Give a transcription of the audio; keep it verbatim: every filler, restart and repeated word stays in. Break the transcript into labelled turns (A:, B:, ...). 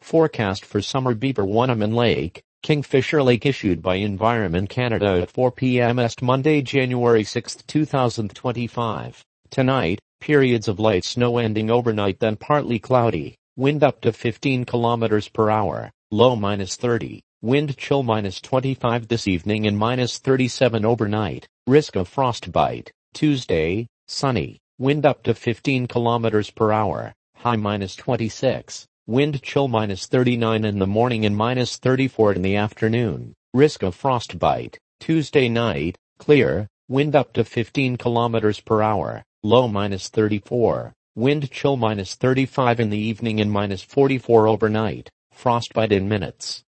A: Forecast for summer beaver Wanneman Lake, Kingfisher Lake issued by Environment Canada at four p m Est Monday, January sixth, two thousand twenty-five. Tonight, periods of light snow ending overnight, then partly cloudy, wind up to fifteen kilometers per hour, low minus thirty, wind chill minus twenty-five this evening and minus thirty-seven overnight, risk of frostbite. Tuesday, sunny, wind up to fifteen kilometers per hour, high minus twenty-six. Wind chill minus thirty-nine in the morning and minus thirty-four in the afternoon. Risk of frostbite. Tuesday night, clear, wind up to fifteen kilometers per hour, low minus thirty-four. Wind chill minus thirty-five in the evening and minus forty-four overnight. Frostbite in minutes.